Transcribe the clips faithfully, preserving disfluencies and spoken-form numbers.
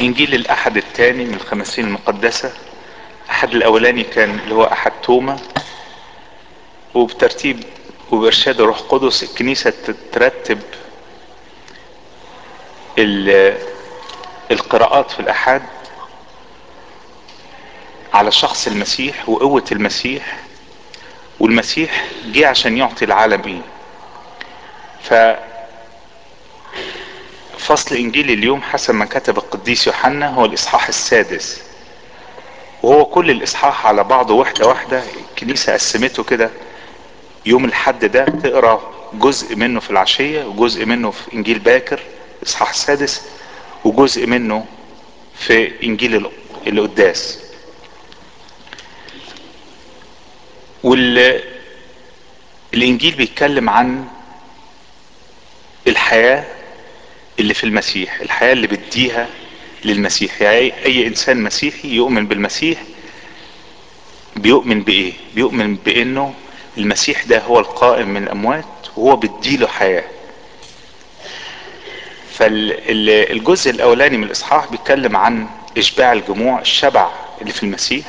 انجيل الاحد الثاني من الخمسين المقدسة. احد الاولاني كان اللي هو احد توما، وبترتيب وبارشاد الروح القدس الكنيسة ترتب القراءات في الاحد على شخص المسيح وقوة المسيح، والمسيح جه عشان يعطي العالم ايه. ففصل انجيل اليوم حسب ما كتب القديس يوحنا هو الاصحاح السادس، وهو كل الاصحاح على بعضه واحدة واحدة. الكنيسة قسمته كده، يوم الحد ده تقرا جزء منه في العشية، وجزء منه في انجيل باكر الاصحاح السادس، وجزء منه في انجيل القداس. والانجيل بيتكلم عن الحياة اللي في المسيح، الحياة اللي بديها للمسيح. يعني اي انسان مسيحي يؤمن بالمسيح بيؤمن بايه؟ بيؤمن بانه المسيح ده هو القائم من الاموات وهو بديله حياة. فالجزء الاولاني من الاصحاح بيتكلم عن اشباع الجموع، الشبع اللي في المسيح،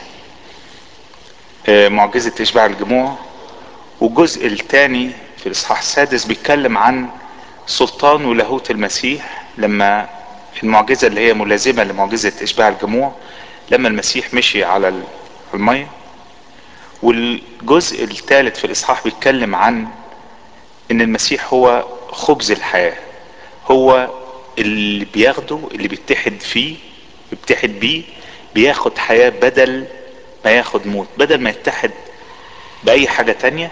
معجزة اشباع الجموع. والجزء الثاني في الاصحاح السادس بيتكلم عن سلطان ولاهوت المسيح، لما المعجزة اللي هي ملازمة لمعجزة اشباع الجموع لما المسيح مشي على المية. والجزء الثالث في الاصحاح بيتكلم عن ان المسيح هو خبز الحياة، هو اللي بياخده، اللي بيتحد فيه بيتحد بيه بياخد حياة بدل ما ياخد موت، بدل ما يتحد بأي حاجة تانية،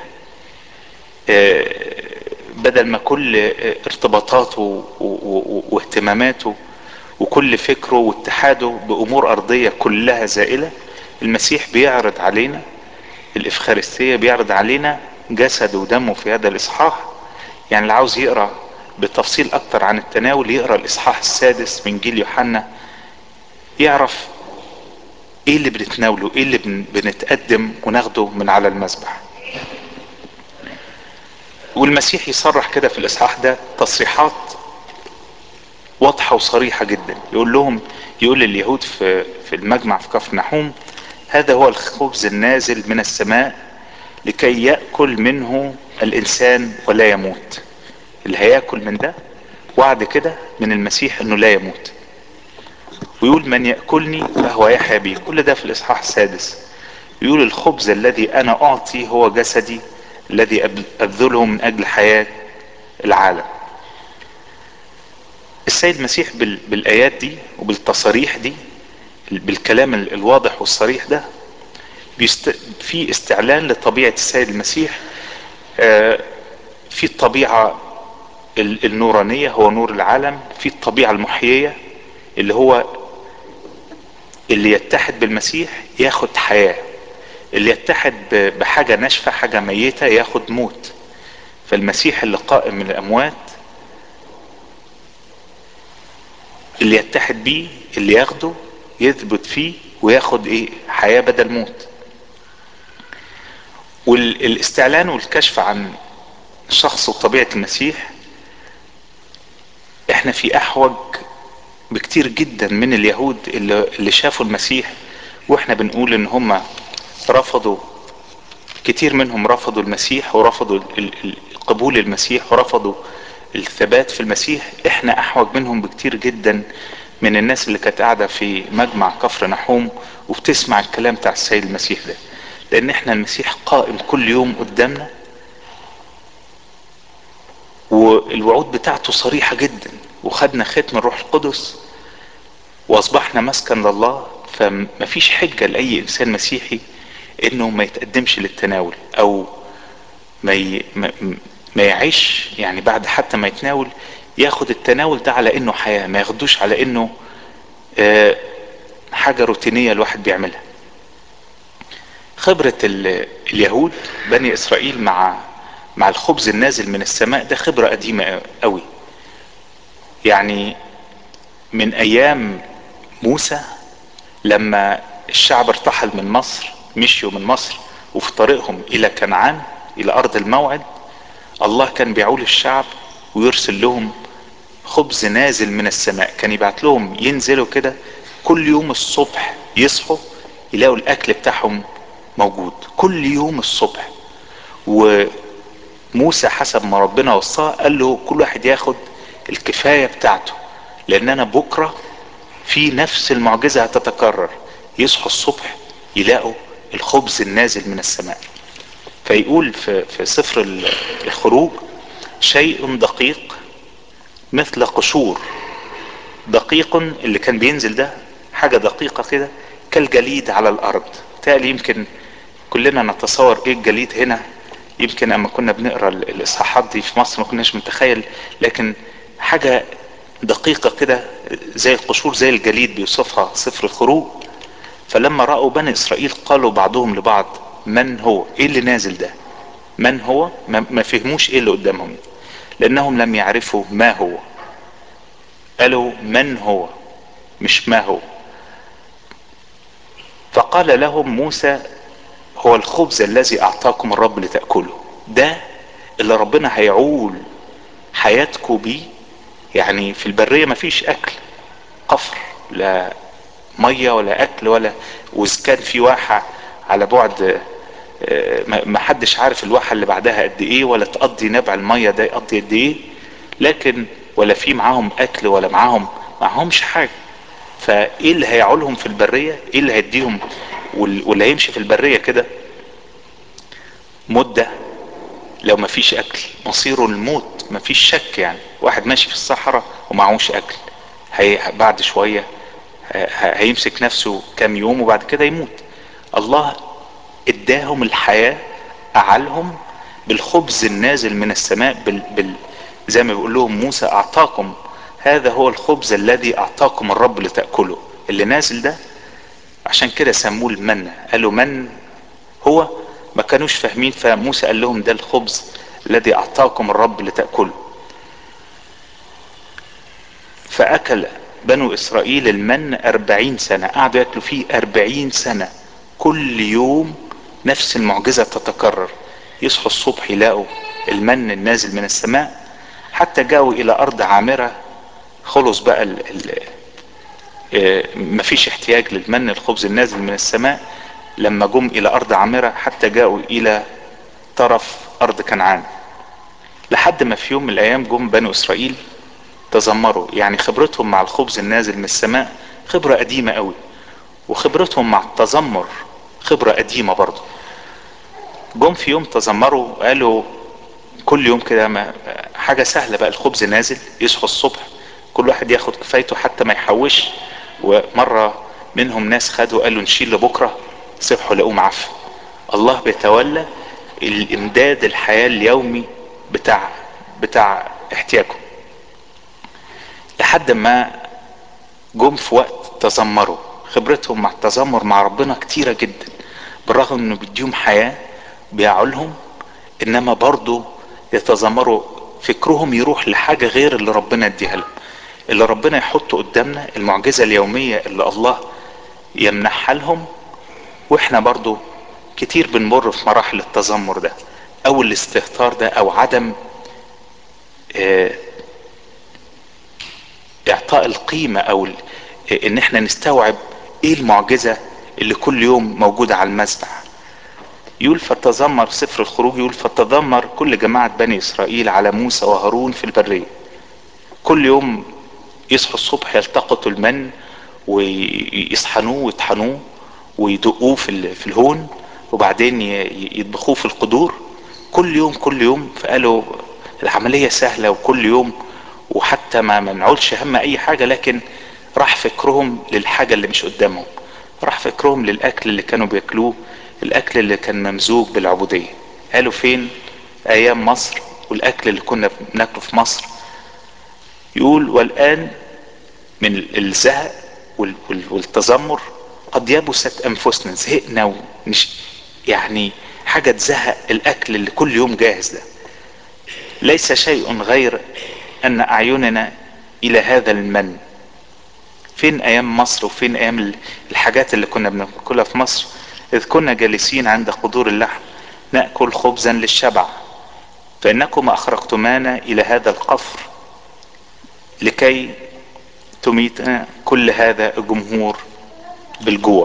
بدل ما كل ارتباطاته واهتماماته وكل فكره واتحاده بأمور أرضية كلها زائلة. المسيح بيعرض علينا الإفخارستية، بيعرض علينا جسد ودمه في هذا الإصحاح. يعني اللي عاوز يقرأ بالتفصيل أكتر عن التناول يقرأ الإصحاح السادس من إنجيل يوحنا، يعرف إيه اللي بنتناوله، إيه اللي بنتقدم وناخده من على المذبح. والمسيح يصرح كده في الإصحاح ده تصريحات واضحة وصريحة جدا، يقول لهم، يقول لليهود في في المجمع في كفر نحوم: هذا هو الخبز النازل من السماء لكي يأكل منه الإنسان ولا يموت. اللي هيأكل من ده وعد كده من المسيح انه لا يموت. ويقول: من يأكلني فهو يحيا بي. كل ده في الإصحاح السادس. يقول: الخبز الذي أنا أعطي هو جسدي الذي أبذله من أجل حياة العالم. السيد المسيح بالآيات دي وبالتصاريح دي، بالكلام الواضح والصريح ده، في استعلان لطبيعة السيد المسيح. في الطبيعة النورانية هو نور العالم، في الطبيعة المحيية اللي هو اللي يتحد بالمسيح ياخد حياة، اللي يتحد بحاجة ناشفة حاجة ميتة ياخد موت. فالمسيح اللي قائم من الأموات اللي يتحد بيه، اللي ياخده يثبت فيه وياخد ايه؟ حياة بدل موت. والاستعلان والكشف عن شخص وطبيعة المسيح، احنا في احوج بكتير جدا من اليهود اللي, اللي شافوا المسيح. واحنا بنقول ان هم رفضوا، كتير منهم رفضوا المسيح ورفضوا قبول المسيح ورفضوا الثبات في المسيح. احنا احوج منهم بكتير جدا من الناس اللي كانت قاعدة في مجمع كفر نحوم وبتسمع الكلام بتاع السيد المسيح ده، لان احنا المسيح قائم كل يوم قدامنا، والوعود بتاعته صريحة جدا، وخدنا ختم الروح القدس واصبحنا مسكن لله. فمفيش حجة لأي انسان مسيحي انه ما يتقدمش للتناول، او ما, ي... ما... ما يعيش يعني بعد حتى ما يتناول ياخد التناول ده على انه حياة، ما ياخدوش على انه آه حاجة روتينية الواحد بيعملها. خبرة ال... اليهود بني اسرائيل مع مع الخبز النازل من السماء ده خبرة قديمة قوي. يعني من ايام موسى لما الشعب ارتحل من مصر، مشيوا من مصر وفي طريقهم الى كنعان الى ارض الموعد، الله كان بيعول الشعب ويرسل لهم خبز نازل من السماء، كان يبعت لهم ينزلوا كده كل يوم الصبح يصحوا يلاقوا الاكل بتاعهم موجود كل يوم الصبح. وموسى حسب ما ربنا وصاه قال له كل واحد ياخد الكفاية بتاعته، لان انا بكرة في نفس المعجزة هتتكرر، يصحوا الصبح يلاقوا الخبز النازل من السماء. فيقول في, في سفر الخروج شيء دقيق مثل قشور. دقيق اللي كان بينزل ده حاجة دقيقة كده كالجليد على الارض. تالي يمكن كلنا نتصور ايه الجليد هنا، يمكن اما كنا بنقرا الاصحاحات دي في مصر ما كناش متخيل، لكن حاجة دقيقة كده زي القشور زي الجليد بيوصفها سفر الخروج. فلما رأوا بني اسرائيل قالوا بعضهم لبعض من هو، ايه اللي نازل ده، من هو، ما فهموش ايه اللي قدامهم لانهم لم يعرفوا ما هو. قالوا من هو مش ما هو. فقال لهم موسى هو الخبز الذي اعطاكم الرب لتأكلوا. ده اللي ربنا هيعول حياتكم بيه. يعني في البرية مفيش اكل، قفر، لا مية ولا اكل ولا، واذا كان في واحة على بعد ما حدش عارف الواحة اللي بعدها قد ايه، ولا تقضي نبع المية ده يقضي قد ايه، لكن ولا في معاهم اكل ولا معاهم معاهمش حاجة. فايه اللي هيعولهم في البرية، ايه اللي هيديهم واللي هيمشي في البرية كده مدة لو مفيش اكل مصيره الموت مفيش شك. يعني واحد ماشي في الصحراء ومعهوش اكل هي بعد شوية هيمسك نفسه كام يوم وبعد كده يموت. الله اداهم الحياة، اعلهم بالخبز النازل من السماء بال... بال... زي ما بيقول لهم موسى اعطاكم هذا هو الخبز الذي اعطاكم الرب لتأكله. اللي نازل ده عشان كده سموه المنة. قالوا من هو، ما كانوش فاهمين، فموسى قال لهم ده الخبز الذي اعطاكم الرب لتأكله. فاكل بنو اسرائيل المن اربعين سنة، قعدوا ياكلوا فيه اربعين سنة كل يوم نفس المعجزة تتكرر. يصحوا الصبح يلاقوا المن النازل من السماء، حتى جاءوا الى ارض عامرة خلص بقى ال ال مفيش احتياج للمن الخبز النازل من السماء. لما جم الى ارض عامرة حتى جاءوا الى طرف ارض كنعان، لحد ما في يوم من الايام جم بنو اسرائيل تذمروا. يعني خبرتهم مع الخبز النازل من السماء خبرة قديمة قوي، وخبرتهم مع التذمر خبرة قديمة برضو. جم في يوم تذمروا وقالوا كل يوم كده حاجة سهلة بقى، الخبز نازل يصحوا الصبح كل واحد ياخد كفايته حتى ما يحوش. ومرة منهم ناس خدوا قالوا نشيل لبكرة، صبحوا لقوه معفن. الله بيتولى الامداد الحياة اليومي بتاع بتاع احتياجهم، لحد ما جم في وقت تذمروا. خبرتهم مع التذمر مع ربنا كتيرة جدا، بالرغم انه بيديهم حياة بيعولهم، انما برضو يتذمروا، فكرهم يروح لحاجة غير اللي ربنا اديها لهم. اللي ربنا يحطه قدامنا المعجزة اليومية اللي الله يمنحها لهم، واحنا برضو كتير بنمر في مراحل التذمر ده او الاستهتار ده او عدم اه اعطاء القيمة او ان احنا نستوعب ايه المعجزة اللي كل يوم موجودة على المذبح. يقول فتذمر سفر الخروج، يقول فتذمر كل جماعة بني اسرائيل على موسى وهارون في البرية. كل يوم يصحوا الصبح يلتقطوا المن ويصحنوه ويطحنوه ويدقوه في في الهون، وبعدين يطبخوه في القدور كل يوم كل يوم. فقالوا العملية سهلة وكل يوم، وحتى ما منعولش هم اي حاجة، لكن راح فكرهم للحاجة اللي مش قدامهم، راح فكرهم للاكل اللي كانوا بياكلوه، الاكل اللي كان ممزوج بالعبودية. قالوا فين ايام مصر والاكل اللي كنا بناكله في مصر. يقول والان من الزهق والتذمر قد يبست انفسنا، زهقنا ومش يعني حاجة تزهق الاكل اللي كل يوم جاهز ده. ليس شيء غير ان اعيننا الى هذا المن. فين ايام مصر وفين ايام الحاجات اللي كنا بناكلها في مصر، اذ كنا جالسين عند قدور اللحم نأكل خبزا للشبع، فانكم اخرجتمانا الى هذا القفر لكي تميت كل هذا الجمهور بالجوع.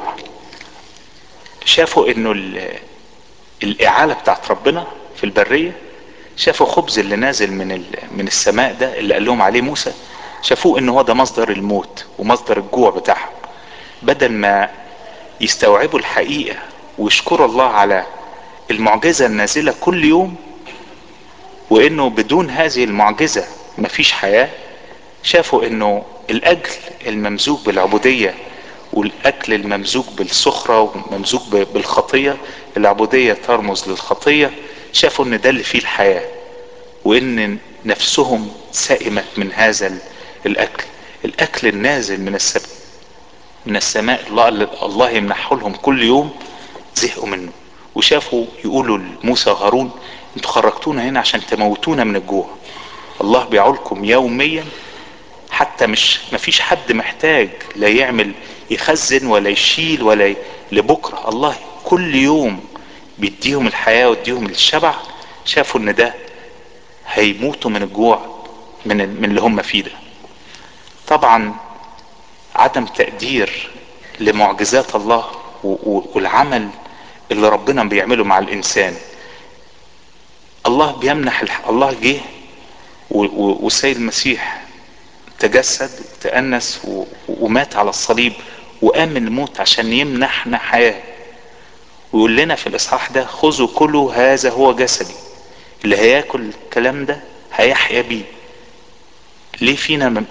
شافوا انه الاعالة بتاعت ربنا في البرية، شافوا خبز اللي نازل من من السماء ده اللي قال لهم عليه موسى، شافوه ان هو ده مصدر الموت ومصدر الجوع بتاعهم. بدل ما يستوعبوا الحقيقة ويشكروا الله على المعجزة النازلة كل يوم، وانه بدون هذه المعجزة مفيش حياة، شافوا انه الاكل الممزوج بالعبودية والاكل الممزوج بالسخرة وممزوج بالخطية، العبودية ترمز للخطية، شافوا ان ده اللي فيه الحياة، وان نفسهم سئمت من هذا الاكل. الاكل النازل من السماء من السماء الله, الله يمنحه لهم كل يوم، زهقوا منه. وشافوا يقولوا لموسى وهارون انتوا خرجتونا هنا عشان تموتونا من الجوع، الله بيعولكم يوميا، حتى مش مفيش حد محتاج لا يعمل يخزن ولا يشيل ولا ي... لبكرة، الله كل يوم بيديهم الحياة ويديهم الشبع. شافوا ان ده هيموتوا من الجوع من, من اللي هم فيه ده. طبعا عدم تقدير لمعجزات الله والعمل اللي ربنا بيعمله مع الانسان. الله بيمنح الح... الله جه والسيد المسيح تجسد وتأنس ومات على الصليب وقام من الموت عشان يمنحنا حياة، ويقول لنا في الإصحاح ده خذوا كلوا هذا هو جسدي، اللي هياكل الكلام ده هيحيا بيه. ليه فينا م...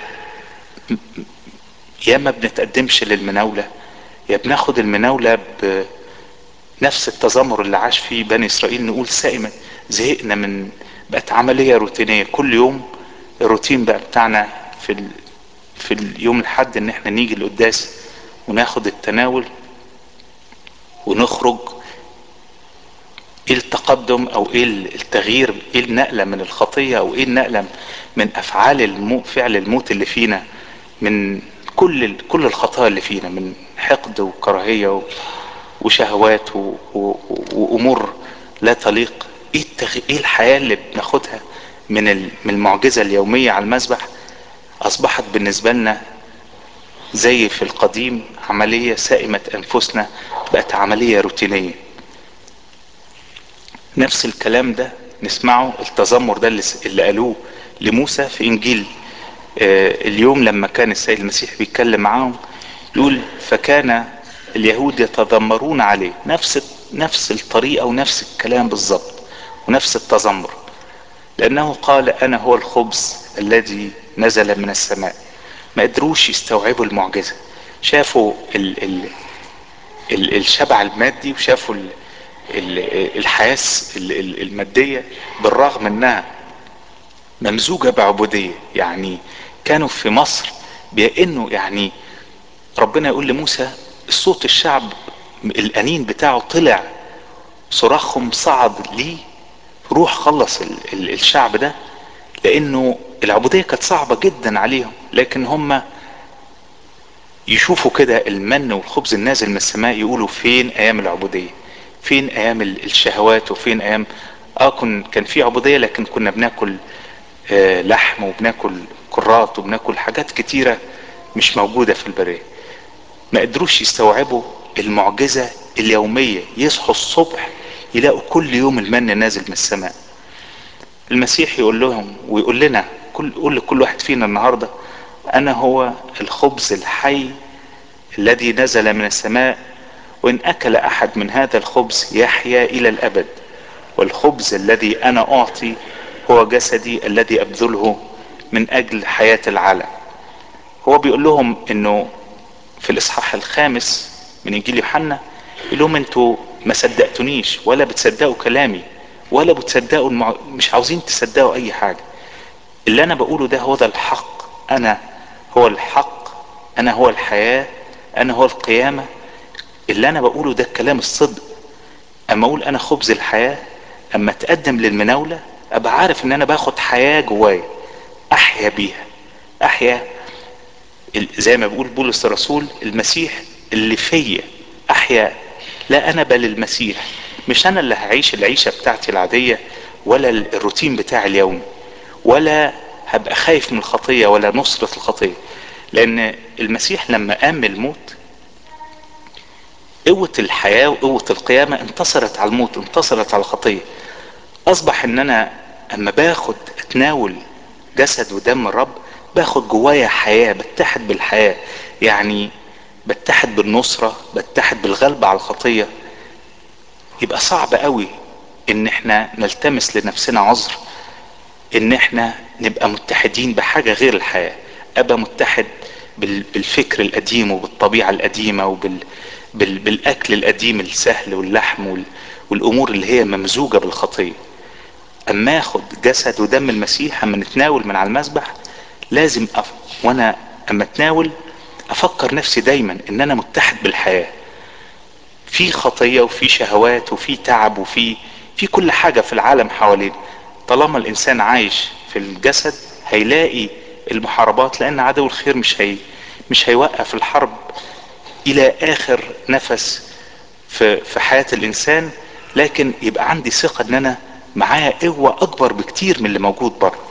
يا ما بنتقدمش للمناولة، يا بناخد المناولة بنفس التذمر اللي عاش فيه بني إسرائيل، نقول سائمة زهقنا من، بقت عملية روتينية كل يوم. الروتين بقى بتاعنا في ال... في اليوم الحد ان احنا نيجي القداس وناخد التناول ونخرج. ايه التقدم او ايه التغيير، ايه النقلة من الخطية او ايه النقلة من افعال الموت، فعل الموت اللي فينا، من كل كل الخطايا اللي فينا، من حقد وكراهية وشهوات و... و... وامور لا تليق. ايه التغ... ايه الحياة اللي بناخدها من ال... من المعجزة اليومية على المذبح، اصبحت بالنسبة لنا زي في القديم عملية سائمة انفسنا، بقت عملية روتينية. نفس الكلام ده نسمعه، التذمر ده اللي قالوه لموسى في انجيل اليوم لما كان السيد المسيح بيتكلم معاهم، يقول فكان اليهود يتذمرون عليه، نفس نفس الطريقة ونفس الكلام بالظبط ونفس التذمر، لانه قال انا هو الخبز الذي نزل من السماء. ما قدروش يستوعبوا المعجزة، شافوا ال ال ال الشبع المادي، وشافوا ال ال الحياة المادية بالرغم انها ممزوجة بعبودية. يعني كانوا في مصر بأنه يعني ربنا يقول لموسى الصوت الشعب الأنين بتاعه طلع، صراخهم صعد ليه، روح خلص ال ال الشعب ده، لأنه العبودية كانت صعبة جدا عليهم. لكن هم يشوفوا كده المن والخبز النازل من السماء، يقولوا فين ايام العبودية، فين ايام الشهوات، وفين ايام اه كن كان في عبودية لكن كنا بناكل آه لحم وبناكل كرات وبناكل حاجات كتيرة مش موجودة في البرية. ما قدروش يستوعبوا المعجزة اليومية، يصحوا الصبح يلاقوا كل يوم المن نازل من السماء. المسيح يقول لهم ويقول لنا، كل يقول لكل واحد فينا النهاردة انا هو الخبز الحي الذي نزل من السماء، وإن أكل أحد من هذا الخبز يحيا إلى الأبد، والخبز الذي أنا أعطي هو جسدي الذي أبذله من أجل حياة العالم. هو بيقول لهم إنه في الإصحاح الخامس من إنجيل يوحنا، يقول لهم أنتوا ما صدقتونيش ولا بتصدقوا كلامي ولا بتصدقوا المع... مش عاوزين تصدقوا أي حاجة. اللي أنا بقوله ده هو ده الحق، أنا هو الحق، أنا هو الحياة، أنا هو القيامة. اللي انا بقوله ده الكلام الصدق. اما اقول انا خبز الحياة، اما اتقدم للمناولة ابقى عارف ان انا باخد حياة جوايا احيا بيها، احيا زي ما بيقول بولس الرسول المسيح اللي فيا احيا، لا انا بل المسيح. مش انا اللي هعيش العيشة بتاعتي العادية ولا الروتين بتاعي اليومي، ولا هبقى خايف من الخطية ولا نصرة الخطية. لان المسيح لما قام من الموت، قوة الحياة وقوة القيامة انتصرت على الموت، انتصرت على الخطية. اصبح ان انا اما باخد اتناول جسد ودم الرب، باخد جوايا حياة، بتحد بالحياة، يعني بتحد بالنصرة، بتحد بالغلبة على الخطية. يبقى صعب قوي ان احنا نلتمس لنفسنا عذر ان احنا نبقى متحدين بحاجة غير الحياة. ابقى متحد بالفكر القديم وبالطبيعة القديمة وبال بال... بالاكل القديم السهل واللحم وال... والامور اللي هي ممزوجة بالخطية. اما اخد جسد ودم المسيح، اما نتناول من على المذبح، لازم أف... وانا اما اتناول افكر نفسي دايما ان انا متحد بالحياة. في خطية وفي شهوات وفي تعب وفي في كل حاجة في العالم حوالينا. طالما الانسان عايش في الجسد هيلاقي المحاربات، لان عدو الخير مش هي مش هيوقف الحرب الى اخر نفس في في حياة الانسان. لكن يبقى عندي ثقة ان انا معايا قوة اكبر بكتير من اللي موجود بره.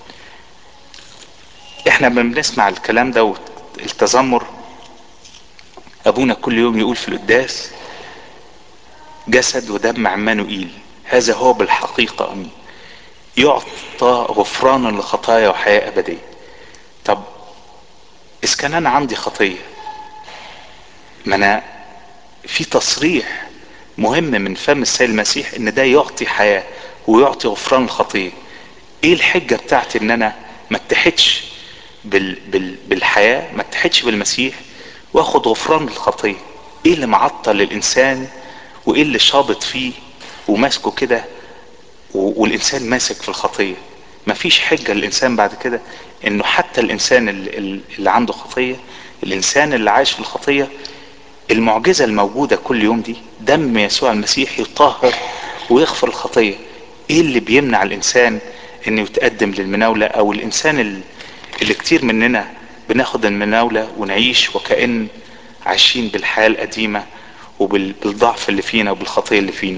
احنا لما بنسمع الكلام ده والتذمر، ابونا كل يوم يقول في القداس جسد ودم عمانوئيل، هذا هو بالحقيقة امين، يعطى غفرانا لخطايا وحياة ابدية. طب اذا كان انا عندي خطية، ما انا في تصريح مهم من فم السيد المسيح ان ده يعطي حياة ويعطي غفران الخطية. ايه الحجة بتاعتي ان انا ما اتحدش بال بال بالحياة، ما اتحدش بالمسيح واخد غفران الخطية؟ ايه اللي معطل الانسان وايه اللي شابط فيه وماسكه كده والانسان ماسك في الخطية؟ مفيش حجة للانسان بعد كده انه حتى الانسان اللي, اللي عنده خطية، الانسان اللي عايش في الخطية، المعجزة الموجودة كل يوم دي دم يسوع المسيح يطهر ويغفر الخطية. ايه اللي بيمنع الانسان انه يتقدم للمناولة؟ او الانسان اللي كتير مننا بناخد المناولة ونعيش وكأن عايشين بالحياة القديمة وبالضعف اللي فينا وبالخطية اللي فينا.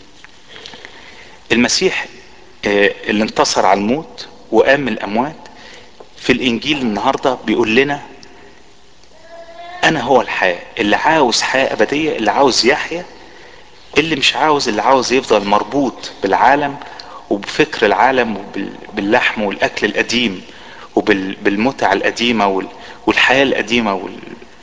المسيح اللي انتصر على الموت وقام من الاموات في الانجيل النهاردة بيقول لنا انا هو الحياة. اللي عاوز حياة ابدية، اللي عاوز يحيا، اللي مش عاوز، اللي عاوز يفضل مربوط بالعالم وبفكر العالم وباللحم والاكل القديم وبالمتع القديمة والحياة القديمة وال...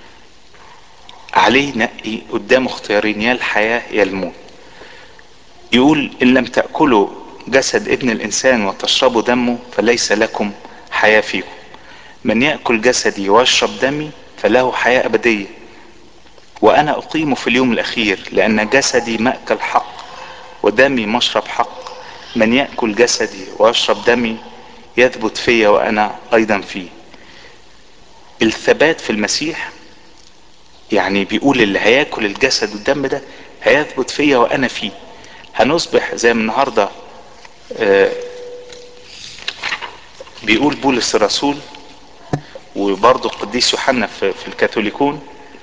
عليه نقي قدامه اختيارين، يا الحياة يا الموت. يقول ان لم تأكلوا جسد ابن الانسان وتشربوا دمه فليس لكم حياة فيكم. من يأكل جسدي ويشرب دمي فله حياة ابدية، وانا اقيمه في اليوم الاخير، لان جسدي مأكل حق ودمي مشرب حق. من يأكل جسدي ويشرب دمي يثبت فيا وانا ايضا فيه. الثبات في المسيح يعني بيقول اللي هياكل الجسد والدم ده هيثبت فيا وانا فيه. هنصبح زي ما النهاردة بيقول بولس الرسول وبرضه القديس يوحنا في الكاثوليكون: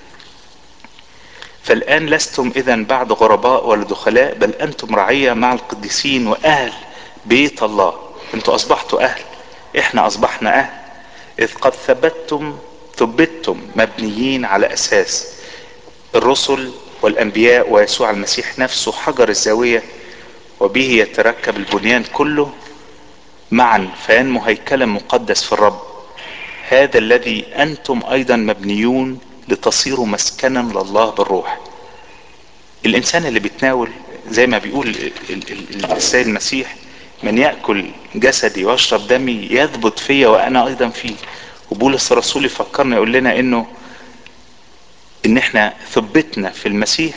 فالآن لستم إذن بعد غرباء ولا دخلاء، بل أنتم رعية مع القديسين وأهل بيت الله. أنتوا أصبحتوا أهل، إحنا أصبحنا أهل، إذ قد ثبتتم ثبتتم مبنيين على أساس الرسل والأنبياء ويسوع المسيح نفسه حجر الزاوية، وبه يتركب البنيان كله معا فينمو هيكلا مقدس في الرب، هذا الذي أنتم أيضا مبنيون لتصيروا مسكنا لله بالروح. الإنسان اللي بيتناول زي ما بيقول السيد المسيح: من يأكل جسدي ويشرب دمي يثبت فيا وأنا أيضا فيه. وبولس الرسول يفكرنا يقول لنا إنه إن إحنا ثبتنا في المسيح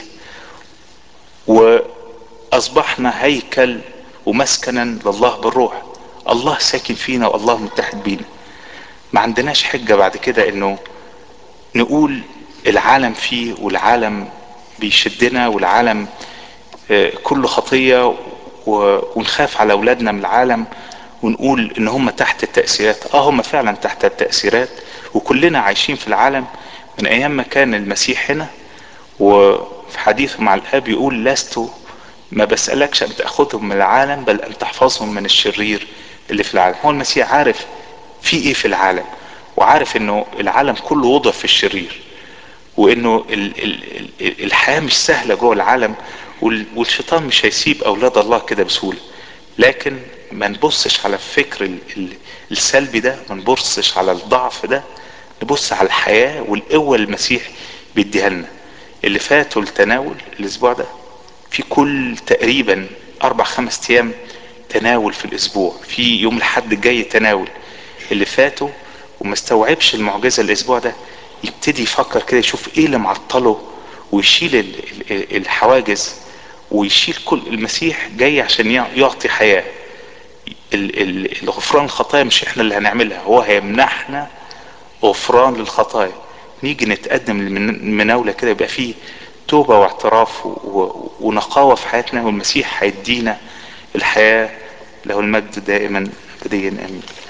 وأصبحنا هيكل ومسكنا لله بالروح. الله ساكن فينا والله متحد بينا. ما عندناش حجة بعد كده إنه نقول العالم فيه والعالم بيشدنا والعالم كله خطية ونخاف على اولادنا من العالم ونقول ان هم تحت التأثيرات. اه هم فعلا تحت التأثيرات، وكلنا عايشين في العالم من ايام ما كان المسيح هنا. وفي حديثه مع الاب يقول: لست ما بسألكش ان تأخذهم من العالم بل ان تحفظهم من الشرير اللي في العالم. هو المسيح عارف في ايه في العالم وعارف انه العالم كله وضع في الشرير، وانه ال- ال- ال- الحياة مش سهلة جوه العالم، وال- والشيطان مش هيسيب اولاد الله كده بسهولة. لكن ما نبصش على الفكر ال- ال- السلبي ده، ما نبصش على الضعف ده، نبص على الحياة والقوة اللي المسيح بيديها لنا. اللي فاتوا التناول الاسبوع ده، في كل تقريبا اربع خمس ايام تناول في الاسبوع، في يوم الحد الجاي تناول. اللي فاتوا وما استوعبش المعجزة الاسبوع ده، يبتدي يفكر كده، يشوف ايه اللي معطله، ويشيل ال- ال- الحواجز، ويشيل كل. المسيح جاي عشان يع- يعطي حياة. ال- ال- الغفران الخطايا مش احنا اللي هنعملها، هو هيمنحنا غفران للخطايا. نيجي نتقدم للمناولة كده، يبقى فيه توبة واعتراف و- و- ونقاوة في حياتنا، والمسيح هيدينا الحياة. له المجد دائما أبديا آمين.